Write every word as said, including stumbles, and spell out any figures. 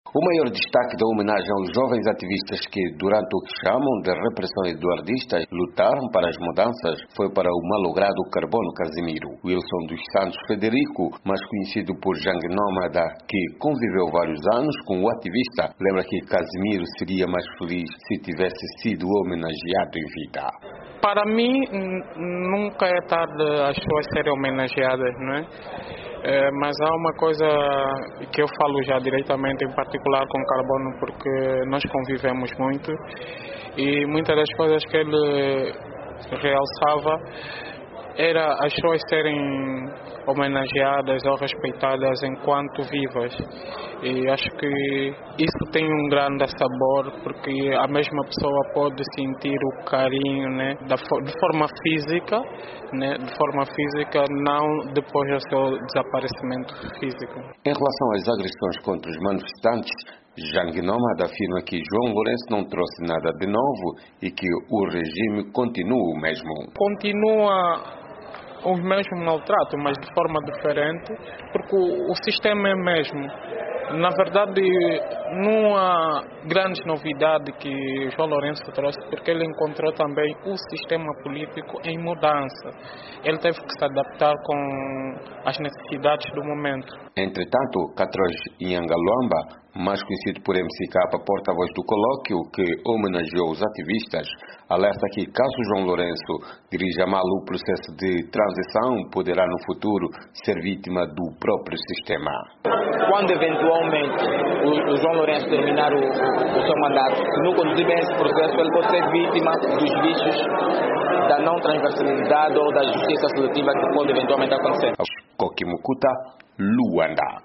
O maior destaque da homenagem aos jovens ativistas que, durante o que chamam de repressão eduardista, lutaram para as mudanças, foi para o malogrado Carbono Casimiro. Wilson dos Santos Federico, mais conhecido por Jangue Nómada, que conviveu vários anos com o ativista, lembra que Casimiro seria mais feliz se tivesse sido homenageado em vida. Para mim, nunca é tarde as pessoas serem homenageadas, não é? É, mas há uma coisa que eu falo já diretamente, em particular com Carbono, porque nós convivemos muito e muitas das coisas que ele realçava era as pessoas serem homenageadas ou respeitadas enquanto vivas. E acho que isso tem um grande sabor, porque a mesma pessoa pode sentir o carinho, né, da, de forma física, né, de forma física, não depois do seu desaparecimento físico. Em relação às agressões contra os manifestantes, Jangue Nómada afirma que João Lourenço não trouxe nada de novo e que o regime continua o mesmo. Continua os mesmos maltratos, mas de forma diferente, porque o, o sistema é mesmo. Na verdade, não há grandes novidades que João Lourenço trouxe, porque ele encontrou também o sistema político em mudança. Ele teve que se adaptar com as necessidades do momento. Entretanto, Catros Inhangaluamba, mais conhecido por M C K, porta-voz do colóquio que homenageou os ativistas, alerta que caso João Lourenço dirija mal o processo de transição, poderá no futuro ser vítima do próprio sistema. Quando eventualmente o, o João Lourenço terminar o, o seu mandato, se não conduzir bem esse processo, ele pode ser vítima dos vícios da não transversalidade ou da justiça seletiva que pode eventualmente acontecer. Kokimukuta, Luanda.